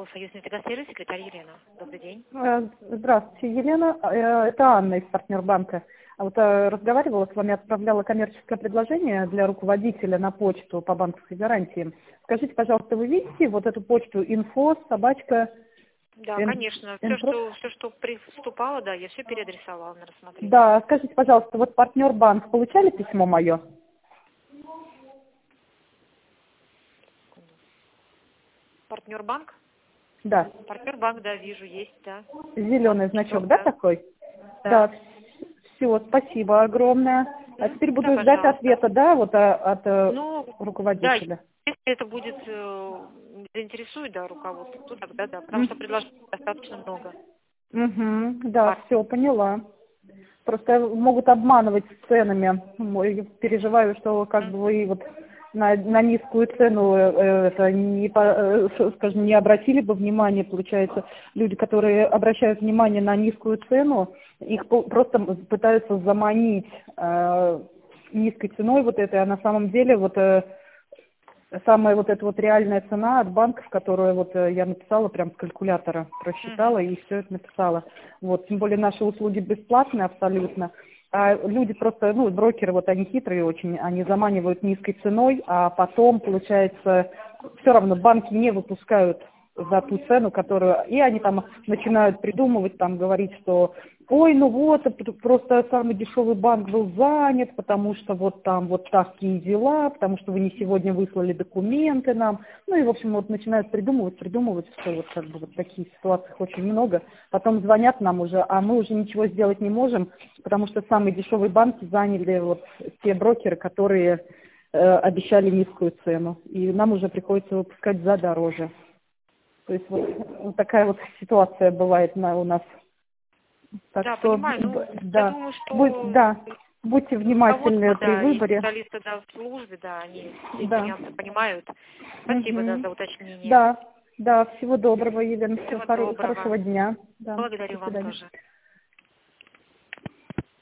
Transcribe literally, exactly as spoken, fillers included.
МФО «Союз Нефтегазсервис», секретарь Елена. Добрый день. Э, Здравствуйте, Елена. Э, Это Анна из партнербанка. А Вот э, разговаривала с вами, отправляла коммерческое предложение для руководителя на почту по банковской гарантии. Скажите, пожалуйста, вы видите вот эту почту инфо, собачка, Да, ин- конечно. Все, инфо? что, все, что поступало, да, я все переадресовала на рассмотрение. Да, скажите, пожалуйста, вот партнербанк получали письмо мое? Партнербанк? Да. Партнербанк, да, вижу, есть, да. Зеленый значок, да, Да. такой? Да. Да. Все, спасибо огромное. А М? теперь Да, буду ждать пожалуйста. ответа, да, вот а, от э, Ну, да, если руководителя. это будет э, заинтересует, да, руководство, то тогда да, потому что М. предложений достаточно много. Мгм, да, Пар- все, поняла. Просто могут обманывать с ценами. Ой, переживаю, что как М. бы вы вот на, на низкую цену э, э, это не, по- э, ш- скажем, не обратили бы внимание, получается, люди, которые обращают внимание на низкую цену, их по- просто пытаются заманить э, низкой ценой вот этой, а на самом деле вот э, самая вот эта вот реальная цена от банков, которую вот э, я написала прям с калькулятора, просчитала Мгм. и все это написала. Вот, тем более наши услуги бесплатные абсолютно. А люди просто, ну, брокеры, вот они хитрые очень, они заманивают низкой ценой, а потом, получается, все равно банки не выпускают за ту цену, которую... И они там начинают придумывать, там говорить, что ой, ну вот, это просто самый дешевый банк был занят, потому что вот там вот такие дела, потому что вы не сегодня выслали документы нам. Ну и, в общем, вот начинают придумывать, придумывать, что вот как бы вот таких ситуаций очень много. Потом звонят нам уже, а мы уже ничего сделать не можем, потому что самые дешевые банки заняли вот те брокеры, которые э, обещали низкую цену. И нам уже приходится выпускать за дороже. То есть вот, вот такая вот ситуация бывает на, у нас. Так Да, что, понимаю. Ну, б- я да, думаю, будь, что да, будьте руководство, внимательны при да, и выборе. специалисты, да, в службе, да, они все эти Да. нюансы понимают. Спасибо, да, Мгм. за уточнение. Да, да, всего доброго, Елена, всего Всего хоро- доброго. хорошего дня. Да, до Благодарю вам свидания. тоже.